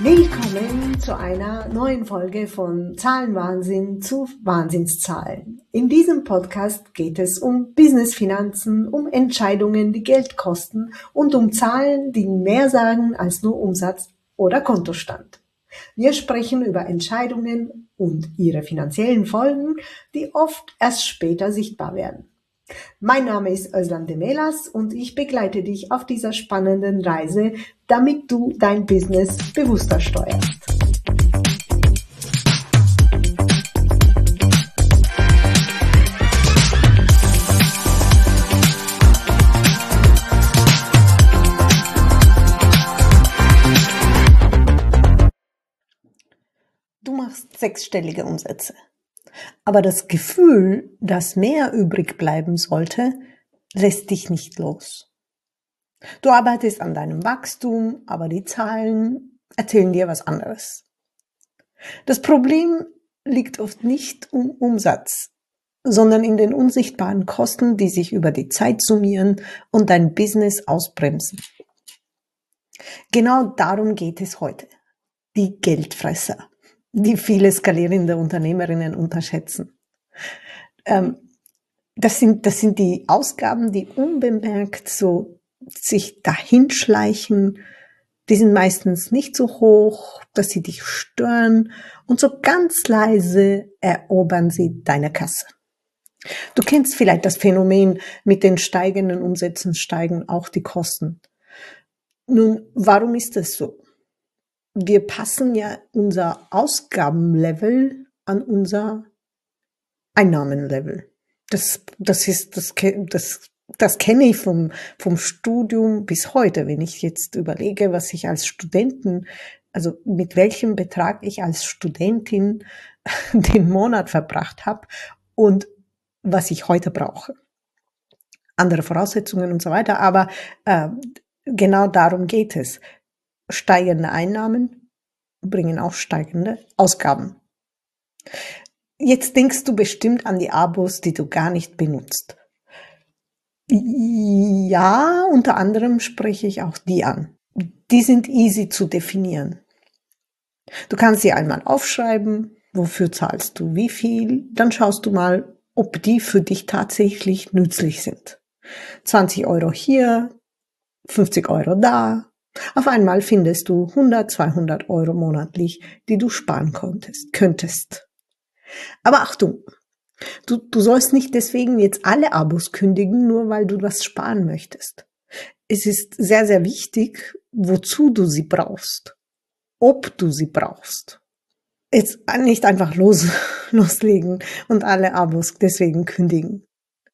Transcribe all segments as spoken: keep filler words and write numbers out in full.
Willkommen zu einer neuen Folge von Zahlenwahnsinn zu Wahnsinnszahlen. In diesem Podcast geht es um Business-Finanzen, um Entscheidungen, die Geld kosten und um Zahlen, die mehr sagen als nur Umsatz oder Kontostand. Wir sprechen über Entscheidungen und ihre finanziellen Folgen, die oft erst später sichtbar werden. Mein Name ist Özlem Demelas und ich begleite dich auf dieser spannenden Reise, damit du dein Business bewusster steuerst. Du machst sechsstellige Umsätze. Aber das Gefühl, dass mehr übrig bleiben sollte, lässt dich nicht los. Du arbeitest an deinem Wachstum, aber die Zahlen erzählen dir was anderes. Das Problem liegt oft nicht im Umsatz, sondern in den unsichtbaren Kosten, die sich über die Zeit summieren und dein Business ausbremsen. Genau darum geht es heute. Die Geldfresser, die viele skalierende Unternehmerinnen unterschätzen. Ähm, das sind, das sind die Ausgaben, die unbemerkt so sich dahinschleichen. Die sind meistens nicht so hoch, dass sie dich stören und so ganz leise erobern sie deine Kasse. Du kennst vielleicht das Phänomen, mit den steigenden Umsätzen steigen auch die Kosten. Nun, warum ist das so? Wir passen ja unser Ausgabenlevel an unser Einnahmenlevel. Das, das ist, das, das, das kenne ich vom, vom Studium bis heute. Wenn ich jetzt überlege, was ich als Studentin, also mit welchem Betrag ich als Studentin den Monat verbracht habe und was ich heute brauche. Andere Voraussetzungen und so weiter, aber äh, genau darum geht es. Steigende Einnahmen bringen auch steigende Ausgaben. Jetzt denkst du bestimmt an die Abos, die du gar nicht benutzt. Ja, unter anderem spreche ich auch die an. Die sind easy zu definieren. Du kannst sie einmal aufschreiben, wofür zahlst du wie viel, dann schaust du mal, ob die für dich tatsächlich nützlich sind. zwanzig Euro hier, fünfzig Euro da. Auf einmal findest du hundert, zweihundert Euro monatlich, die du sparen konntest, könntest. Aber Achtung, du, du sollst nicht deswegen jetzt alle Abos kündigen, nur weil du was sparen möchtest. Es ist sehr, sehr wichtig, wozu du sie brauchst, ob du sie brauchst. Jetzt nicht einfach los, loslegen und alle Abos deswegen kündigen.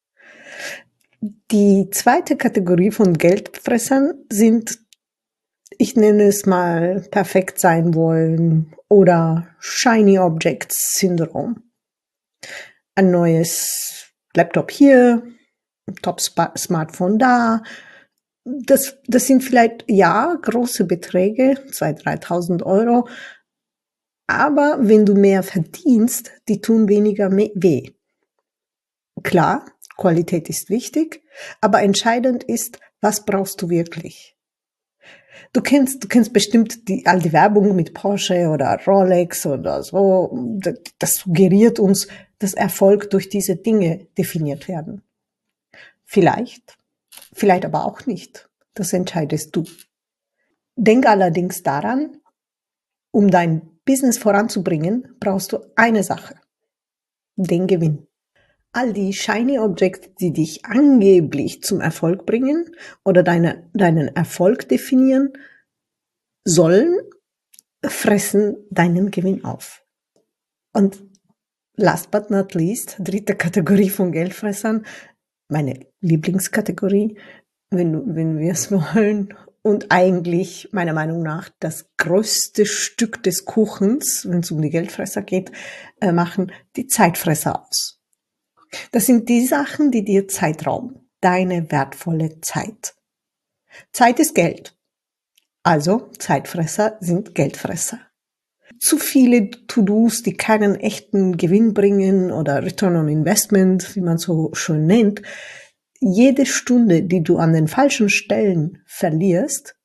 Die zweite Kategorie von Geldfressern sind, ich nenne es mal perfekt sein wollen oder Shiny Objects Syndrom. Ein neues Laptop hier, Top Smartphone da. Das, das sind vielleicht, ja, große Beträge, zweitausend, dreitausend Euro. Aber wenn du mehr verdienst, die tun weniger weh. Klar, Qualität ist wichtig, aber entscheidend ist, was brauchst du wirklich? Du kennst, du kennst bestimmt die, all die Werbung mit Porsche oder Rolex oder so. Das suggeriert uns, dass Erfolg durch diese Dinge definiert werden. Vielleicht, vielleicht aber auch nicht. Das entscheidest du. Denk allerdings daran, um dein Business voranzubringen, brauchst du eine Sache. Den Gewinn. All die Shiny Objects, die dich angeblich zum Erfolg bringen oder deine, deinen Erfolg definieren, sollen fressen deinen Gewinn auf. Und last but not least, dritte Kategorie von Geldfressern, meine Lieblingskategorie, wenn, wenn wir es wollen, und eigentlich meiner Meinung nach das größte Stück des Kuchens, wenn es um die Geldfresser geht, äh, machen die Zeitfresser aus. Das sind die Sachen, die dir Zeit rauben. Deine wertvolle Zeit. Zeit ist Geld. Also Zeitfresser sind Geldfresser. Zu viele To-Dos, die keinen echten Gewinn bringen oder Return on Investment, wie man so schön nennt. Jede Stunde, die du an den falschen Stellen verlierst,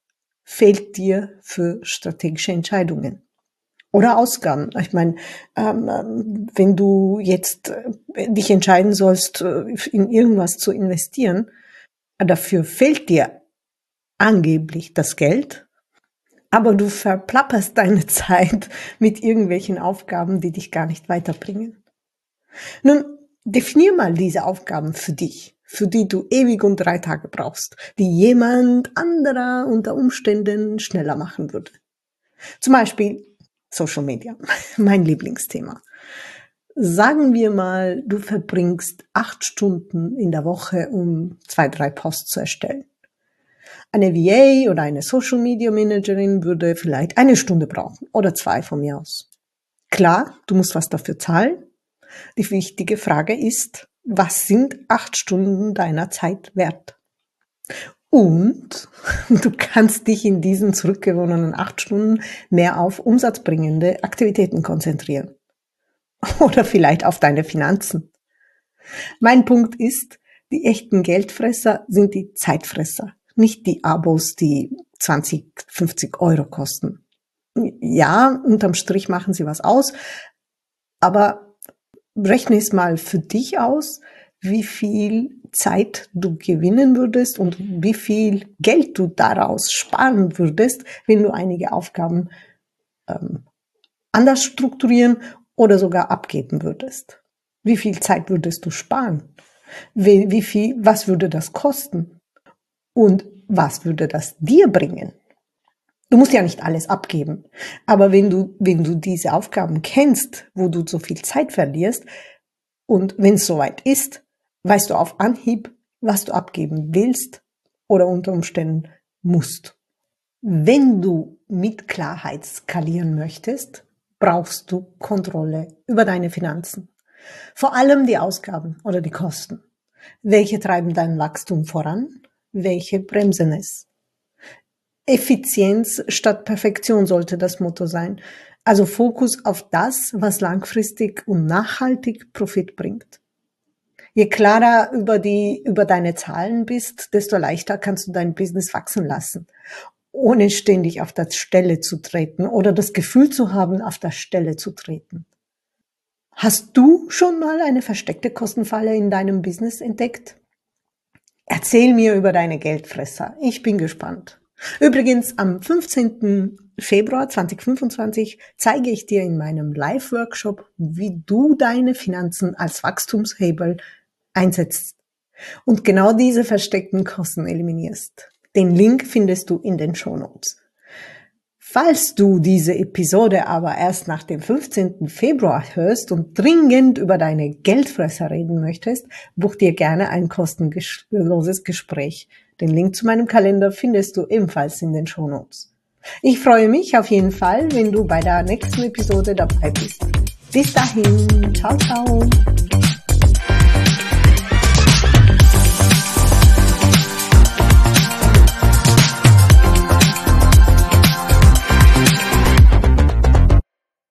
fehlt dir für strategische Entscheidungen oder Ausgaben. Ich meine, ähm, wenn du jetzt äh, dich entscheiden sollst, äh, in irgendwas zu investieren, dafür fehlt dir angeblich das Geld, aber du verplapperst deine Zeit mit irgendwelchen Aufgaben, die dich gar nicht weiterbringen. Nun, definier mal diese Aufgaben für dich, für die du ewig und drei Tage brauchst, die jemand anderer unter Umständen schneller machen würde. Zum Beispiel Social Media, mein Lieblingsthema. Sagen wir mal, du verbringst acht Stunden in der Woche, um zwei, drei Posts zu erstellen. Eine V A oder eine Social Media Managerin würde vielleicht eine Stunde brauchen oder zwei von mir aus. Klar, du musst was dafür zahlen. Die wichtige Frage ist, was sind acht Stunden deiner Zeit wert? Und du kannst dich in diesen zurückgewonnenen acht Stunden mehr auf umsatzbringende Aktivitäten konzentrieren. Oder vielleicht auf deine Finanzen. Mein Punkt ist, die echten Geldfresser sind die Zeitfresser, nicht die Abos, die zwanzig, fünfzig Euro kosten. Ja, unterm Strich machen sie was aus, aber rechne es mal für dich aus, wie viel Zeit du gewinnen würdest und wie viel Geld du daraus sparen würdest, wenn du einige Aufgaben ähm, anders strukturieren oder sogar abgeben würdest. Wie viel Zeit würdest du sparen? Wie, wie viel, was würde das kosten? Und was würde das dir bringen? Du musst ja nicht alles abgeben. Aber wenn du, wenn du diese Aufgaben kennst, wo du so viel Zeit verlierst, und wenn es soweit ist, weißt du auf Anhieb, was du abgeben willst oder unter Umständen musst. Wenn du mit Klarheit skalieren möchtest, brauchst du Kontrolle über deine Finanzen. Vor allem die Ausgaben oder die Kosten. Welche treiben dein Wachstum voran? Welche bremsen es? Effizienz statt Perfektion sollte das Motto sein. Also Fokus auf das, was langfristig und nachhaltig Profit bringt. Je klarer über die, über deine Zahlen bist, desto leichter kannst du dein Business wachsen lassen, ohne ständig auf der Stelle zu treten oder das Gefühl zu haben, auf der Stelle zu treten. Hast du schon mal eine versteckte Kostenfalle in deinem Business entdeckt? Erzähl mir über deine Geldfresser. Ich bin gespannt. Übrigens, am fünfzehnten Februar zweitausendfünfundzwanzig zeige ich dir in meinem Live-Workshop, wie du deine Finanzen als Wachstumshebel einsetzt und genau diese versteckten Kosten eliminierst. Den Link findest du in den Shownotes. Falls du diese Episode aber erst nach dem fünfzehnten Februar hörst und dringend über deine Geldfresser reden möchtest, buch dir gerne ein kostenloses Gespräch. Den Link zu meinem Kalender findest du ebenfalls in den Shownotes. Ich freue mich auf jeden Fall, wenn du bei der nächsten Episode dabei bist. Bis dahin, ciao, ciao.